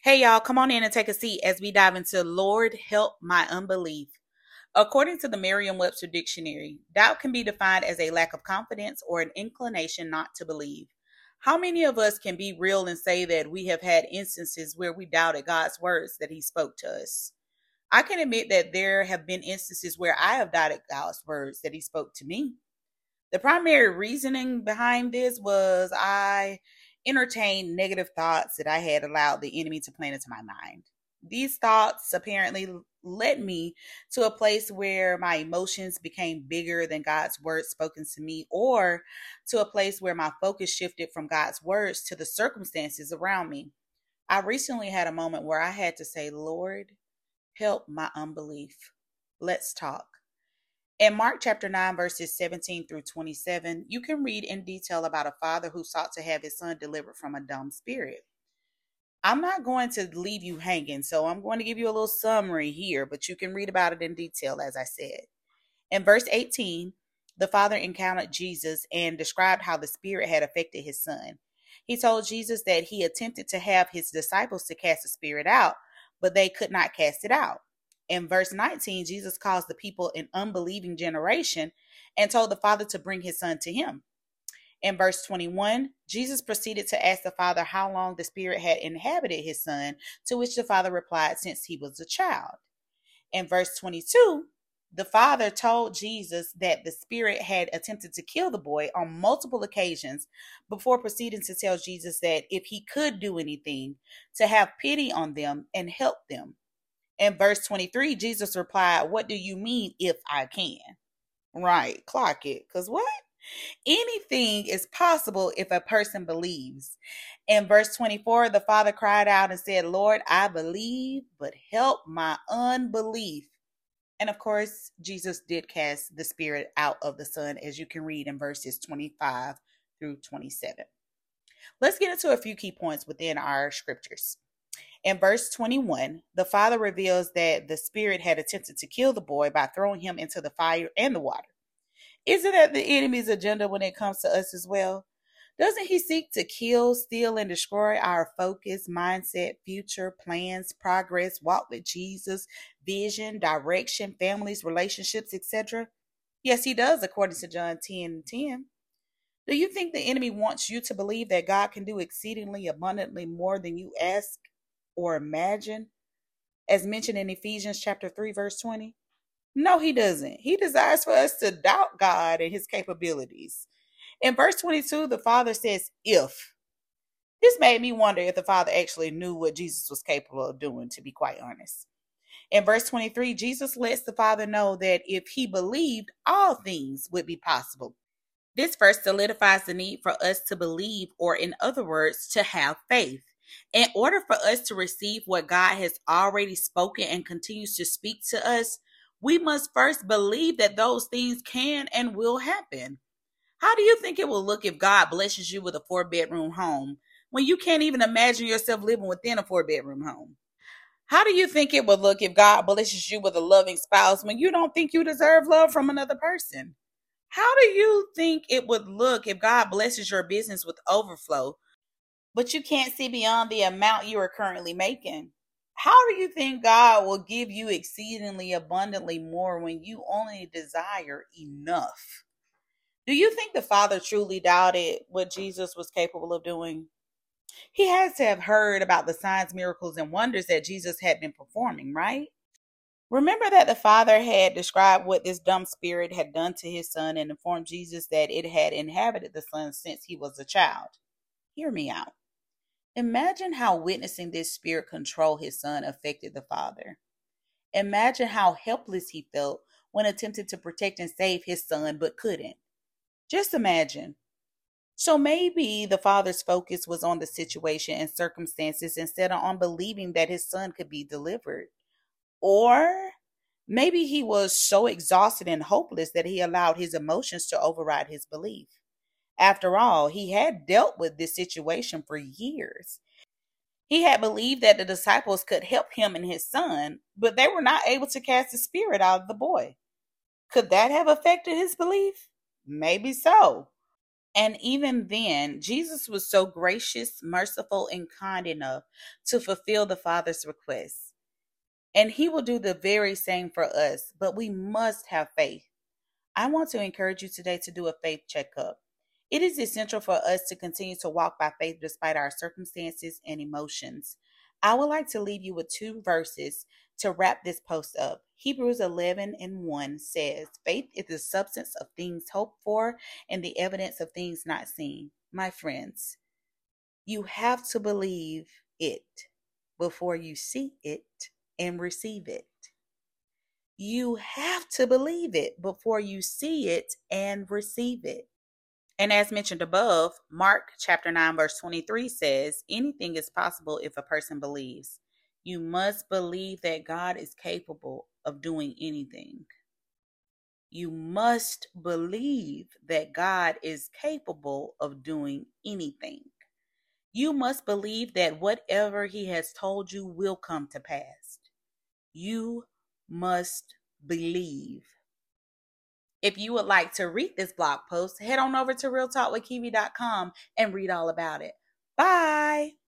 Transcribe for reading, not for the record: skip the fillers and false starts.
Hey, y'all, come on in and take a seat as we dive into Lord, Help My Unbelief. According to the Merriam Webster Dictionary, doubt can be defined as a lack of confidence or an inclination not to believe. How many of us can be real and say that we have had instances where we doubted God's words that He spoke to us? I can admit that there have been instances where I have doubted God's words that He spoke to me. The primary reasoning behind this was I entertained negative thoughts that I had allowed the enemy to plant into my mind. These thoughts apparently led me to a place where my emotions became bigger than God's words spoken to me, or to a place where my focus shifted from God's words to the circumstances around me. I recently had a moment where I had to say, Lord, help my unbelief. Let's talk. In Mark chapter 9, verses 17 through 27, you can read in detail about a father who sought to have his son delivered from a dumb spirit. I'm not going to leave you hanging, so I'm going to give you a little summary here, but you can read about it in detail, as I said. In verse 18, the father encountered Jesus and described how the spirit had affected his son. He told Jesus that he attempted to have his disciples to cast the spirit out, but they could not cast it out. In verse 19, Jesus calls the people an unbelieving generation and told the father to bring his son to him. In verse 21, Jesus proceeded to ask the father how long the spirit had inhabited his son, to which the father replied, since he was a child. In verse 22, the father told Jesus that the spirit had attempted to kill the boy on multiple occasions before proceeding to tell Jesus that if he could do anything, to have pity on them and help them. In verse 23, Jesus replied, what do you mean if I can? Right, clock it. Because what? Anything is possible if a person believes. In verse 24, the father cried out and said, Lord, I believe, but help my unbelief. And of course, Jesus did cast the spirit out of the son, as you can read in verses 25 through 27. Let's get into a few key points within our scriptures. In verse 21, the father reveals that the spirit had attempted to kill the boy by throwing him into the fire and the water. Isn't that the enemy's agenda when it comes to us as well? Doesn't he seek to kill, steal, and destroy our focus, mindset, future, plans, progress, walk with Jesus, vision, direction, families, relationships, etc.? Yes, he does, according to John 10:10. Do you think the enemy wants you to believe that God can do exceedingly abundantly more than you ask or imagine, as mentioned in Ephesians chapter 3, verse 20? No, he doesn't. He desires for us to doubt God and his capabilities. In verse 22, the father says, if. This made me wonder if the father actually knew what Jesus was capable of doing, to be quite honest. In verse 23, Jesus lets the father know that if he believed, all things would be possible. This verse solidifies the need for us to believe, or in other words, to have faith. In order for us to receive what God has already spoken and continues to speak to us, we must first believe that those things can and will happen. How do you think it will look if God blesses you with a 4-bedroom home when you can't even imagine yourself living within a 4-bedroom home? How do you think it would look if God blesses you with a loving spouse when you don't think you deserve love from another person? How do you think it would look if God blesses your business with overflow, but you can't see beyond the amount you are currently making? How do you think God will give you exceedingly abundantly more when you only desire enough? Do you think the Father truly doubted what Jesus was capable of doing? He has to have heard about the signs, miracles, and wonders that Jesus had been performing, right? Remember that the father had described what this dumb spirit had done to his son and informed Jesus that it had inhabited the son since he was a child. Hear me out. Imagine how witnessing this spirit control his son affected the father. Imagine how helpless he felt when attempting to protect and save his son but couldn't. Just imagine. So maybe the father's focus was on the situation and circumstances instead of on believing that his son could be delivered. Or maybe he was so exhausted and hopeless that he allowed his emotions to override his belief. After all, he had dealt with this situation for years. He had believed that the disciples could help him and his son, but they were not able to cast the spirit out of the boy. Could that have affected his belief? Maybe so. And even then, Jesus was so gracious, merciful, and kind enough to fulfill the Father's request. And he will do the very same for us, but we must have faith. I want to encourage you today to do a faith checkup. It is essential for us to continue to walk by faith despite our circumstances and emotions. I would like to leave you with two verses to wrap this post up. Hebrews 11:1 says, "Faith is the substance of things hoped for and the evidence of things not seen." My friends, you have to believe it before you see it and receive it. You have to believe it before you see it and receive it. And as mentioned above, Mark chapter 9, verse 23 says, anything is possible if a person believes. You must believe that God is capable of doing anything. You must believe that God is capable of doing anything. You must believe that whatever he has told you will come to pass. You must believe. If you would like to read this blog post, head on over to realtalkwithkiwi.com and read all about it. Bye.